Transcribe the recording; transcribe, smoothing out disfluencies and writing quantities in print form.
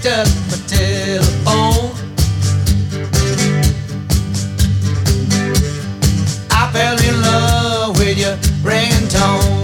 up my telephone. I fell in love with your ringtone.